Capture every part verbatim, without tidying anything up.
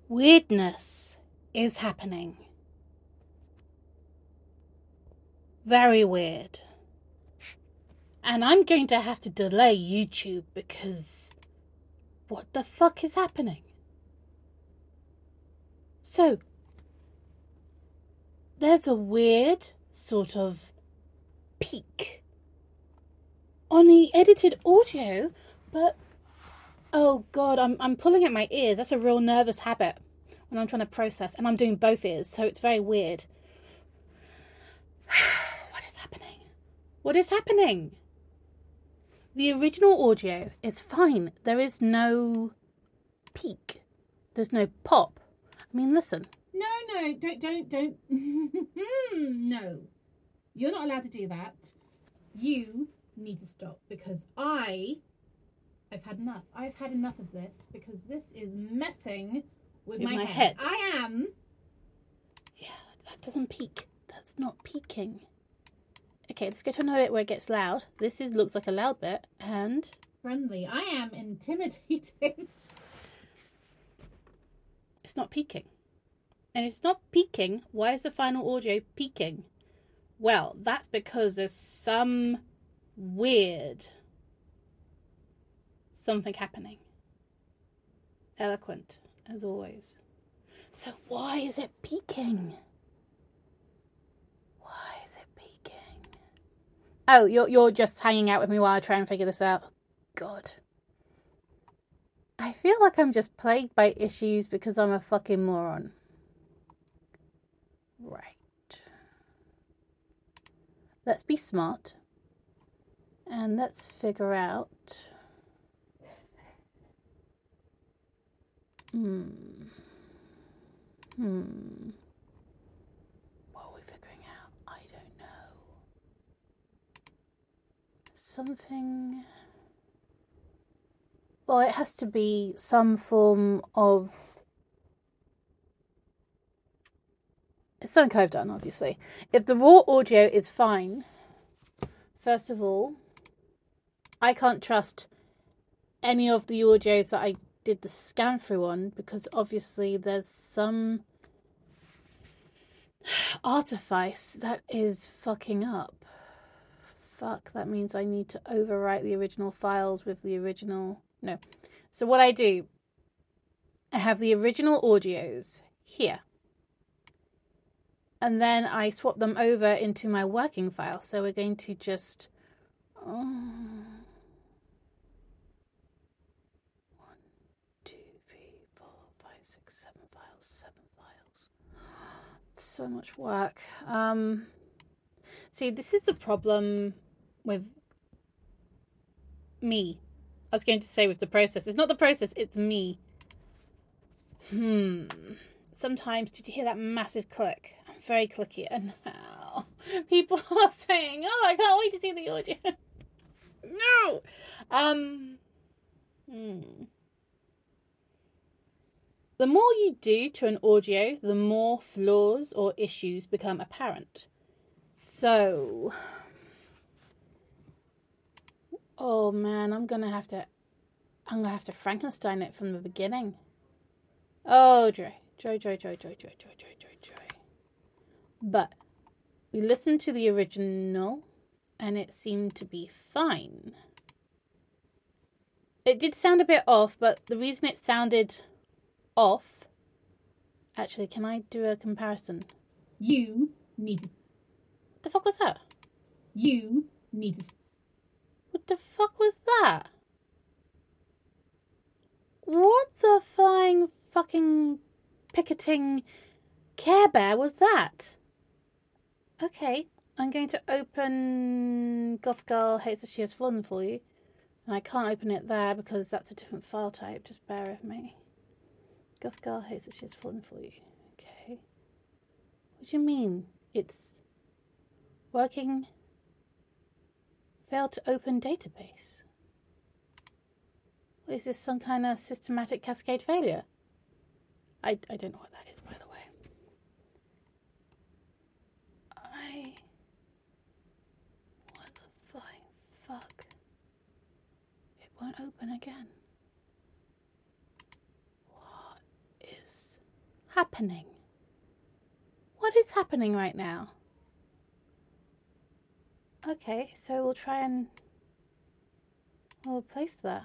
Weirdness is happening. Very weird. And I'm going to have to delay YouTube because what the fuck is happening? So, there's a weird sort of peak on the edited audio, but oh god, I'm I'm pulling at my ears. That's a real nervous habit when I'm trying to process, and I'm doing both ears, so it's very weird. What is happening? What is happening? The original audio is fine. There is no peak. There's no pop. I mean, listen. No, no, don't, don't, don't. No. You're not allowed to do that. You need to stop because I, I've had enough. I've had enough of this because this is messing with, With my, my head. head. I am. Yeah, that doesn't peak. That's not peaking. Okay, let's go to another bit where it gets loud. This is looks like a loud bit, and Friendly. I am intimidating. it's not peaking. And it's not peaking. Why is the final audio peaking? Well, that's because there's some weird something happening. Eloquent, as always. So why is it peaking? Why is it peaking? Oh, you're you're just hanging out with me while I try and figure this out. God. I feel like I'm just plagued by issues because I'm a fucking moron. Right. Let's be smart. And let's figure out... Hmm. Hmm. What are we figuring out? I don't know. Something... Well, it has to be some form of... It's something I've done, obviously. If the raw audio is fine, first of all, I can't trust any of the audios that I did the scan through on because obviously there's some artifice that is fucking up. Fuck, that means I need to overwrite the original files with the original... No. So what I do, I have the original audios here. And then I swap them over into my working file. So we're going to just... Oh, one, two, three, four, five, six, seven files. Seven files. It's so much work. Um, see, this is the problem with me. I was going to say with the process. It's not the process, it's me. Hmm. Sometimes, did you hear that massive click? I'm very clicky. And now people are saying, oh, I can't wait to see the audio. No! Um. Hmm. The more you do to an audio, the more flaws or issues become apparent. So... Oh man, I'm gonna have to... I'm gonna have to Frankenstein it from the beginning. Oh, joy. Joy, joy, joy, joy, joy, joy, joy, joy, joy. But we listened to the original and it seemed to be fine. It did sound a bit off, but the reason it sounded off... Actually, can I do a comparison? You need to... What the fuck was that? You need to... What the fuck was that? What the flying fucking picketing Care Bear was that? Okay, I'm going to open Goth Girl Hates That She Has Fallen For You. And I can't open it there because that's a different file type. Just bear with me. Goth Girl Hates That She Has Fallen For You. Okay. What do you mean? It's working... Failed to open database. Is this some kind of systematic cascade failure? I, I don't know what that is, by the way. I... What the flying fuck? It won't open again. What is happening? What is happening right now? Okay, so we'll try and we'll replace that.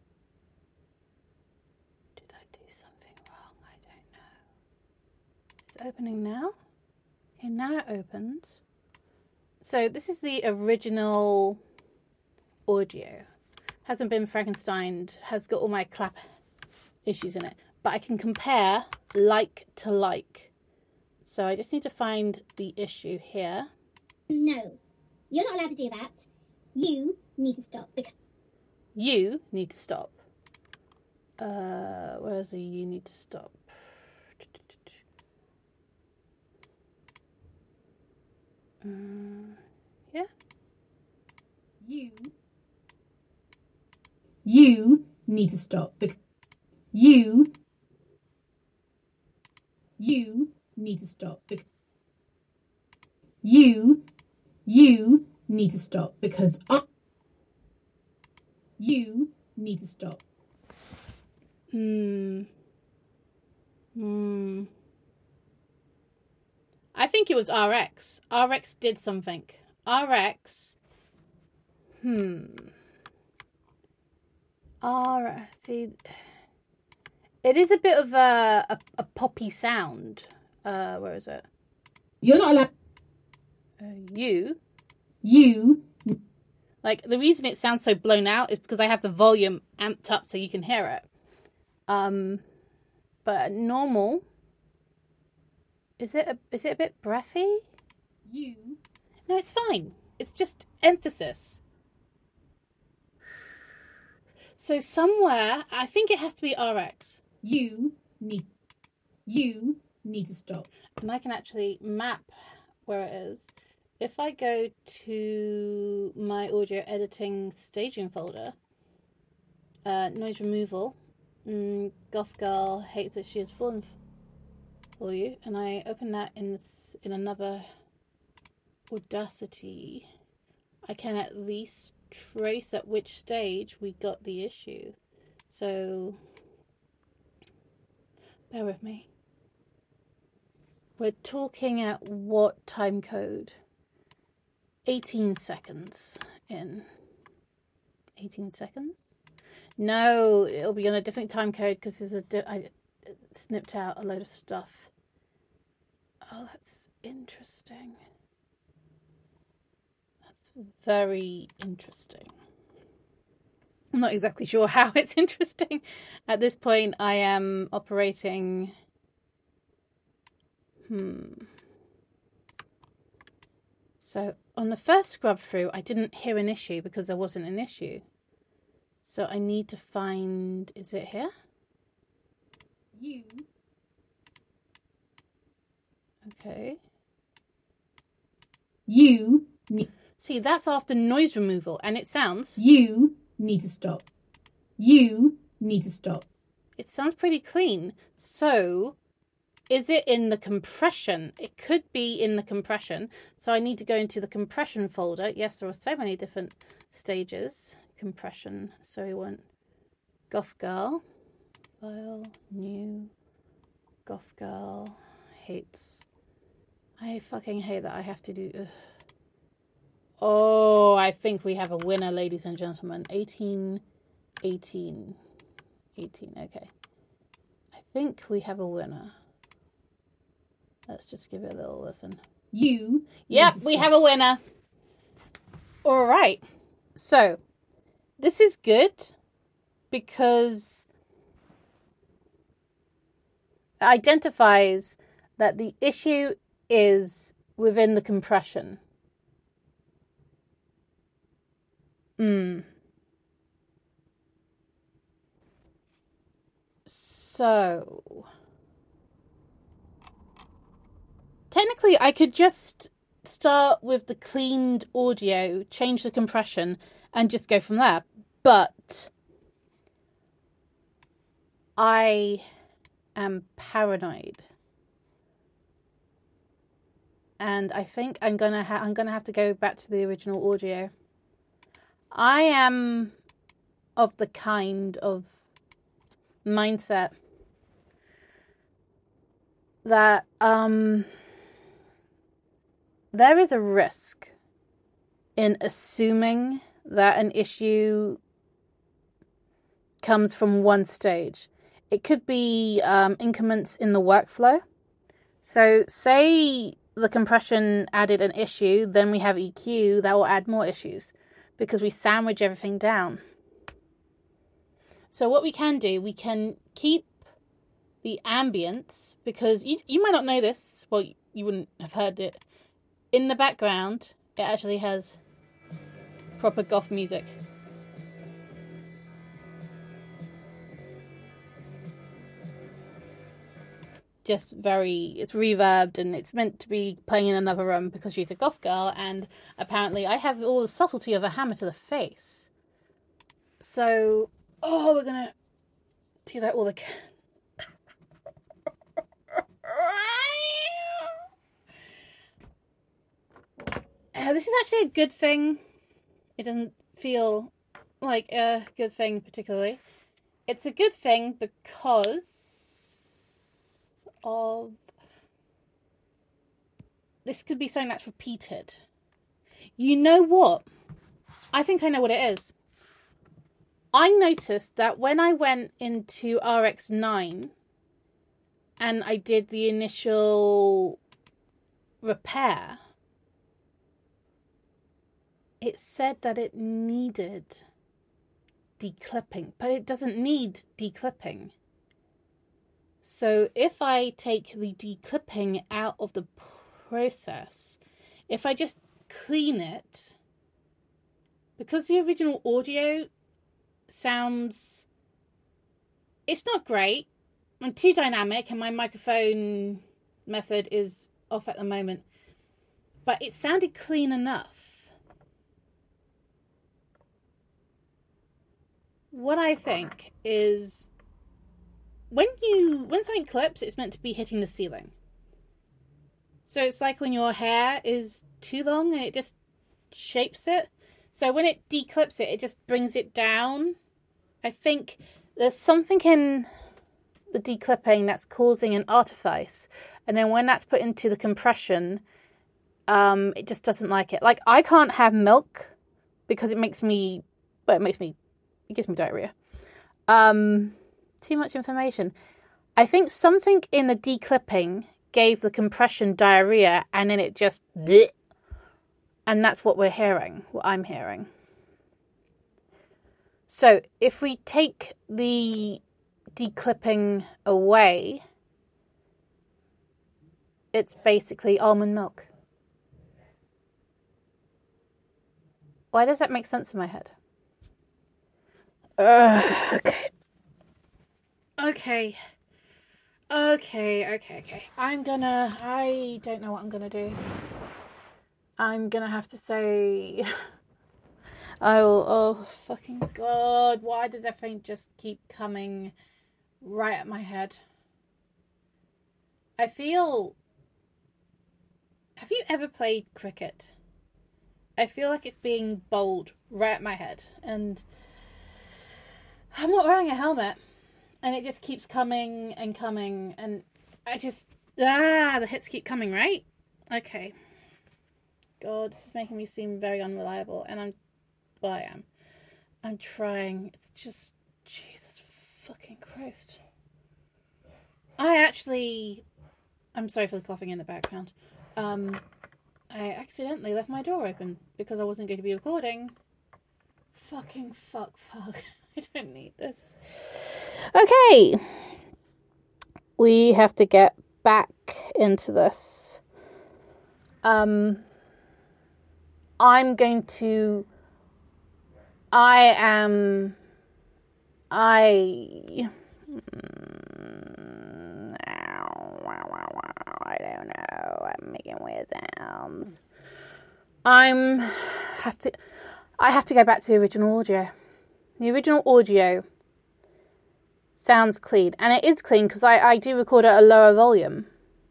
Did I do something wrong? I don't know. It's opening now. Okay, now it opens. So this is the original audio. Hasn't been Frankensteined, has got all my clap issues in it. But I can compare like to like. So I just need to find the issue here. No, you're not allowed to do that. You need to stop. Because You need to stop. Uh, where's the you need to stop? Uh, yeah. You. You need to stop. Bec- you. You need to stop. Bec- you. You need to stop because I. You need to stop. Hmm. Hmm. I think it was R X. R X did something. R X. Hmm. R X. See, it is a bit of a, a, a poppy sound. Uh, where is it? You're not allowed. Uh, you. You. Like, the reason it sounds so blown out is because I have the volume amped up so you can hear it. Um, but normal, is it a, is it a bit breathy? You. No, it's fine. It's just emphasis. So somewhere, I think it has to be R X. You need. You need to stop. And I can actually map where it is. If I go to my audio editing staging folder, uh, noise removal, mm, Goth Girl hates that she has fallen for you, and I open that in this, in another Audacity, I can at least trace at which stage we got the issue. So, bear with me. We're talking at what time code? eighteen seconds in. eighteen seconds? No, it'll be on a different time code because there's a di- I snipped out a load of stuff. Oh, that's interesting. That's very interesting. I'm not exactly sure how it's interesting. At this point, I am operating... Hmm... So on the first scrub through, I didn't hear an issue because there wasn't an issue. So I need to find, is it here? You. Okay. You need. See, that's after noise removal and it sounds, You need to stop. You need to stop. it sounds pretty clean. So is it in the compression? It could be in the compression. So I need to go into the compression folder. Yes, there are so many different stages. Compression. So we want Goth Girl. File. New. Goth Girl. Hates. I fucking hate that I have to do... Ugh. Oh, I think we have a winner, ladies and gentlemen. eighteen. eighteen. eighteen. Okay. I think we have a winner. Let's just give it a little listen. You. Yep, we have a winner. All right. So, this is good because it identifies that the issue is within the compression. Hmm. So... Technically, I could just start with the cleaned audio, change the compression, and just go from there. But I am paranoid, and I think I'm gonna ha- I'm gonna have to go back to the original audio. I am of the kind of mindset that um, there is a risk in assuming that an issue comes from one stage. It could be um, increments in the workflow. So say the compression added an issue, then we have E Q that will add more issues because we sandwich everything down. So what we can do, we can keep the ambience, because you, you might not know this, well, you wouldn't have heard it. In the background, it actually has proper goth music. Just very, it's reverbed, and it's meant to be playing in another room because she's a goth girl, and apparently I have all the subtlety of a hammer to the face. So, oh, we're gonna do that all again. Uh, this is actually a good thing. It doesn't feel like a good thing particularly. It's a good thing because of this could be something that's repeated. You know what? I think I know what it is. I noticed that when I went into R X nine and I did the initial repair, it said that it needed declipping, but it doesn't need declipping. So if I take the declipping out of the process, if I just clean it, because the original audio sounds, it's not great. I'm too dynamic and my microphone method is off at the moment, but it sounded clean enough. What I think is when you when something clips, it's meant to be hitting the ceiling. So it's like when your hair is too long and it just shapes it. So when it declips it, it just brings it down. I think there's something in the declipping that's causing an artifice. And then when that's put into the compression, um, it just doesn't like it. Like, I can't have milk because it makes me, well, it makes me, it gives me diarrhea. Um, too much information. I think something in the declipping gave the compression diarrhea, and then it just, bleh, and that's what we're hearing, what I'm hearing. So if we take the declipping away, it's basically almond milk. Why does that make sense in my head? Uh, okay. Okay. Okay, okay, okay. I'm gonna... I don't know what I'm gonna do. I'm gonna have to say... I will... Oh, fucking God. Why does everything just keep coming right at my head? I feel... Have you ever played cricket? I feel like it's being bowled right at my head. And I'm not wearing a helmet. And it just keeps coming and coming. And I just... Ah, the hits keep coming, right? Okay. God, this is making me seem very unreliable. And I'm... Well, I am. I'm trying. It's just... Jesus fucking Christ. I actually... I'm sorry for the coughing in the background. Um, I accidentally left my door open because I wasn't going to be recording. Fucking fuck, fuck. I don't need this. Okay. We have to get back into this. Um, I'm going to... I am... I... I don't know. I'm making weird sounds. I'm... have to... I have to go back to the original audio. The original audio sounds clean. And it is clean because I, I do record at a lower volume.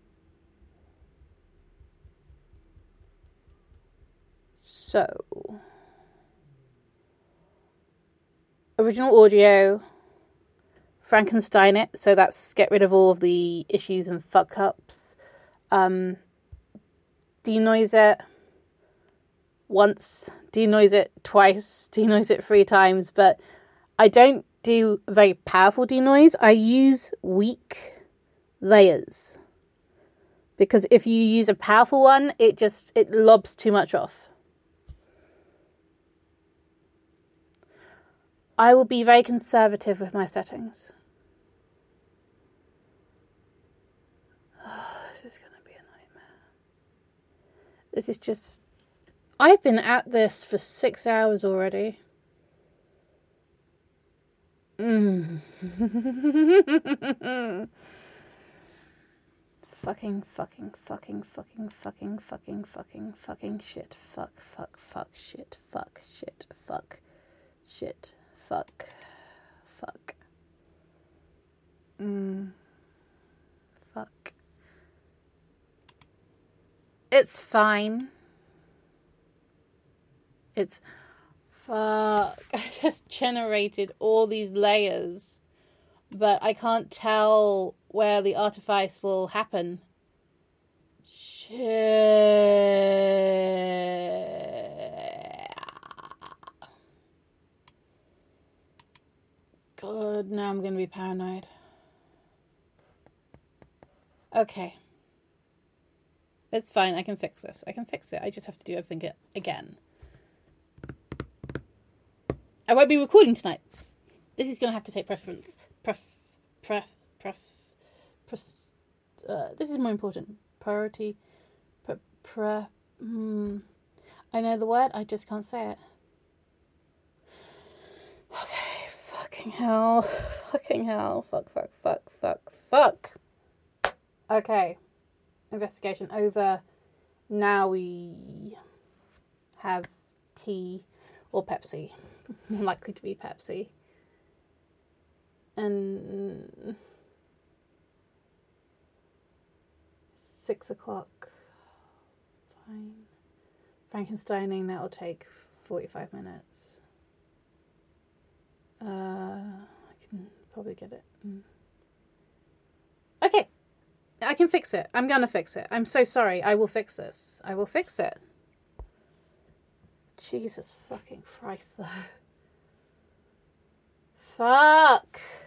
So... Original audio Frankenstein it. So that's get rid of all of the issues and fuck ups. Um, denoise it once, denoise it twice, denoise it three times. But I don't do very powerful denoise. I use weak layers. Because if you use a powerful one, it just, it lobs too much off. I will be very conservative with my settings. Oh, this is going to be a nightmare. This is just... I've been at this for six hours already. Mm. Fucking, fucking, fucking, fucking, fucking, fucking, fucking, fucking shit. Fuck, fuck, fuck, shit. Fuck, shit. Fuck, shit. Fuck. Fuck. Mm. Fuck. It's fine. It's... Fuck. I just generated all these layers. But I can't tell where the artifice will happen. Shit. God, now I'm going to be paranoid. Okay. It's fine. I can fix this. I can fix it. I just have to do everything again. I won't be recording tonight. This is going to have to take preference. Pref, pref, pref, pref, uh, this is more important. Priority. Pre, pre, hmm. I know the word, I just can't say it. Okay, fucking hell. Fucking hell. Fuck, fuck, fuck, fuck, fuck. Okay. Investigation over. Now we have tea or Pepsi. More likely to be Pepsi. And six o'clock. Fine. Frankensteining, that'll take forty-five minutes. Uh, I can probably get it. Mm. Okay. I can fix it. I'm gonna fix it. I'm so sorry. I will fix this. I will fix it. Jesus fucking Christ, though. Fuck.